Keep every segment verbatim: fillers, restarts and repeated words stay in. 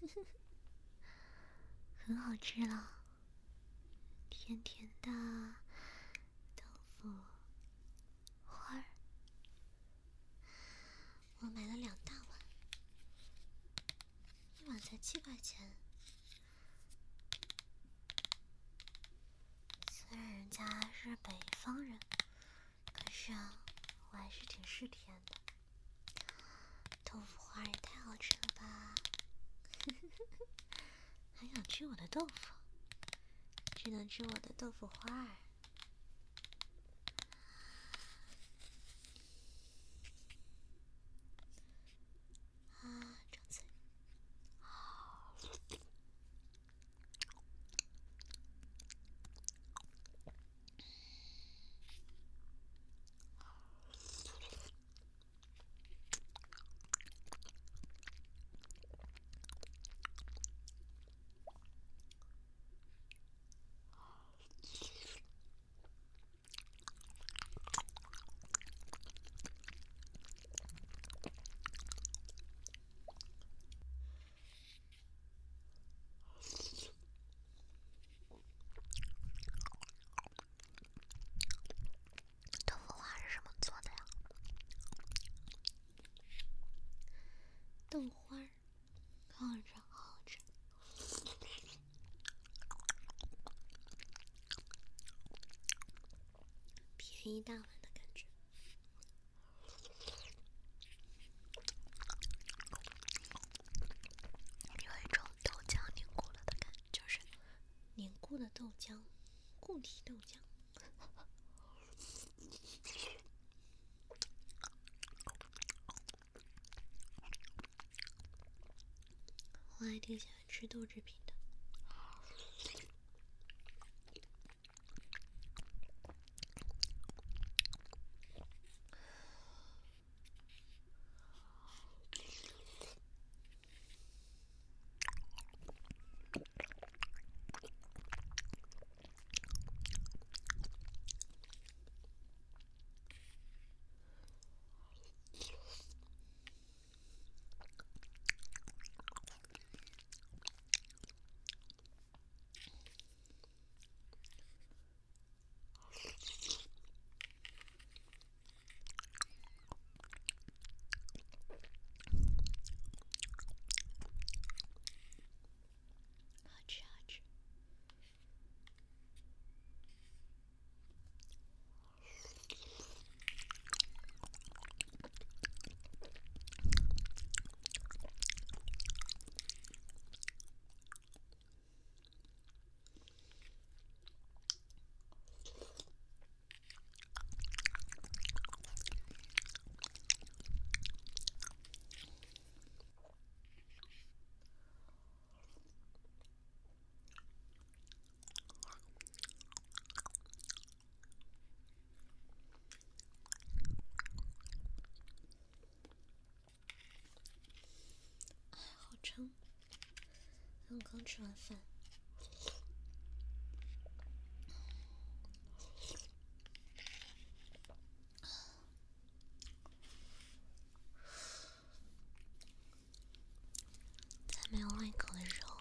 很好吃了，甜甜的豆腐花儿。我买了两大碗，一碗才七块钱。虽然人家是北方人，可是啊，我还是挺吃甜的。豆腐花也太好吃了吧！还想吃我的豆腐，只能吃我的豆腐花儿。啊，张嘴。豆腐花是什么做的呀？豆花儿，好好吃，好好吃。便宜大碗的感觉。有一种豆浆凝固了的感觉，就是凝固的豆浆，固体豆浆。我还挺喜欢吃豆制品的。好吃好吃。好撑，刚刚吃完饭。在没有胃口的时候，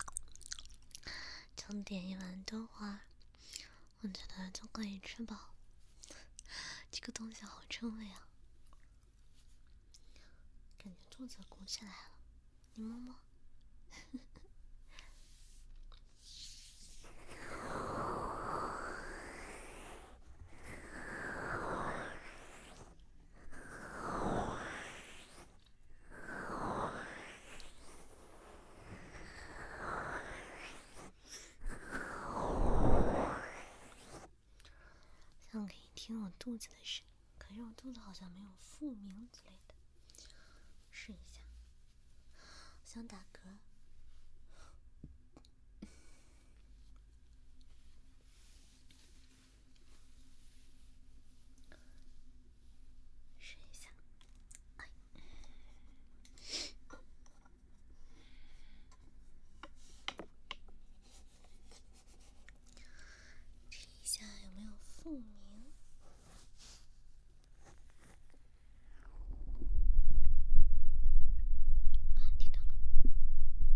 就点一碗豆花，我觉得就可以吃饱。这个东西好撑胃啊，感觉肚子鼓起来了。你摸摸。这样可以听我肚子的声音，可是我肚子好像没有复鸣之类的。试一下，想打嗝。试一下。哎，试一下有没有复鸣。啊，听到了。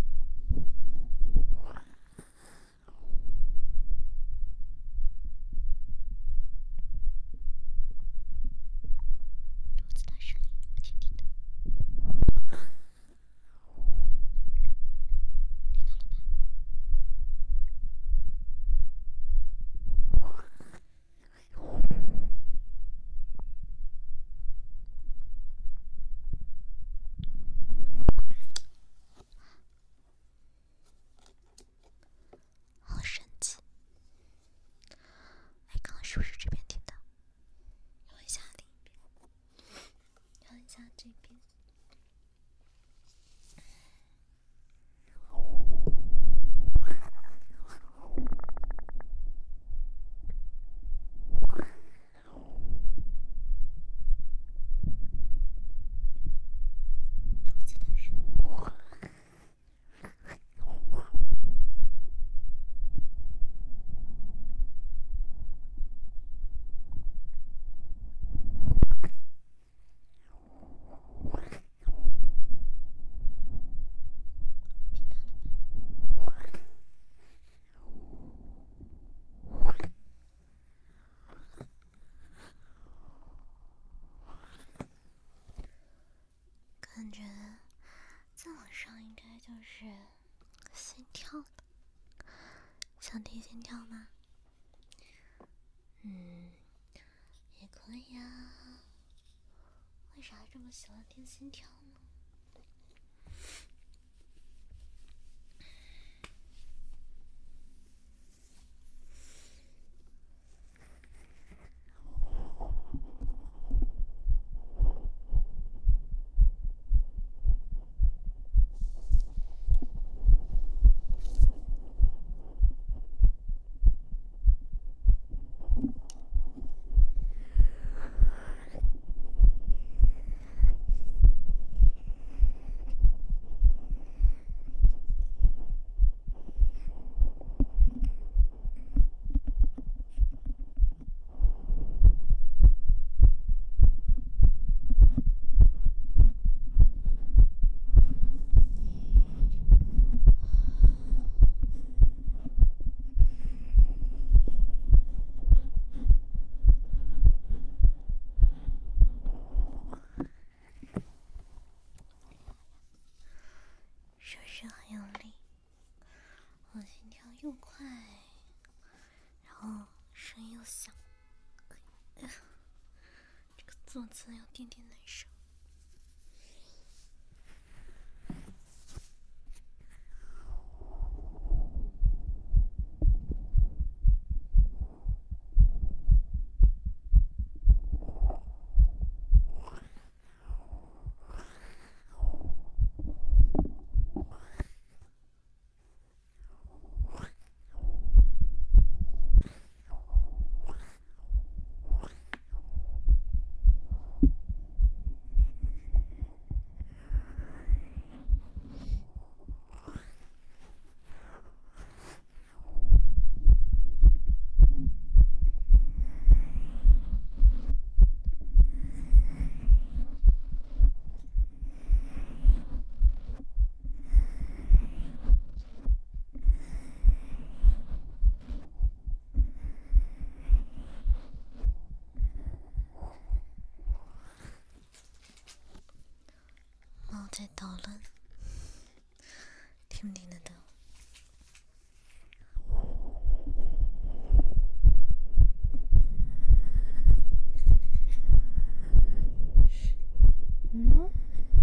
心跳了，想听心跳吗？嗯，也可以啊。为啥这么喜欢听心跳呢？是不是很有力？我心跳又快，然后声音又响，哎呀，这个坐姿有点点难受。猫在捣乱，听不听得到？嗯？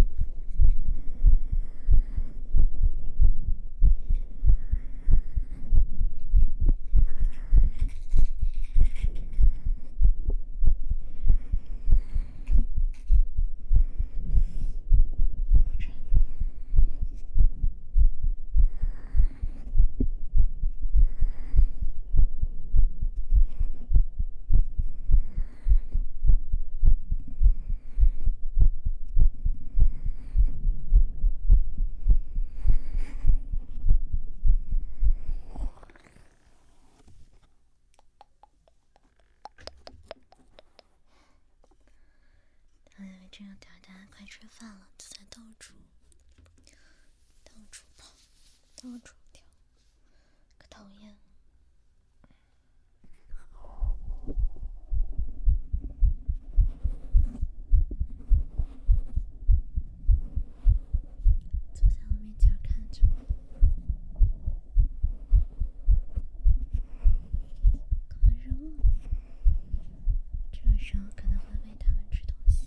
这个条大家快吃饭了，就在到处到处跑，到处跳，可讨厌了。坐在我面前看着，可热了。这个时候可能会喂他们吃东西。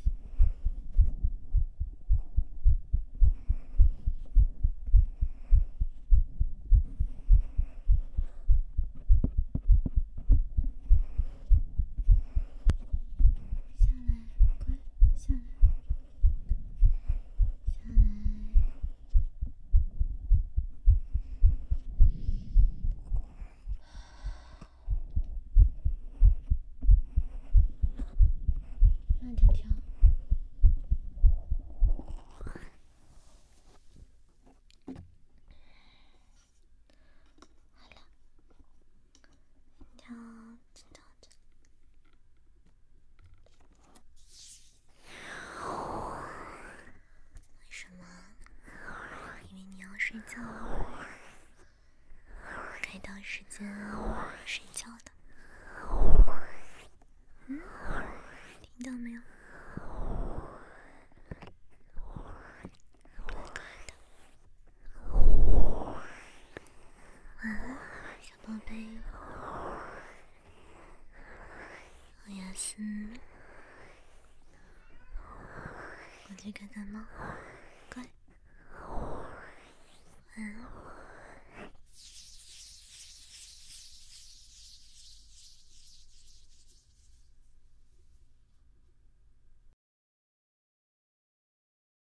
这个的吗？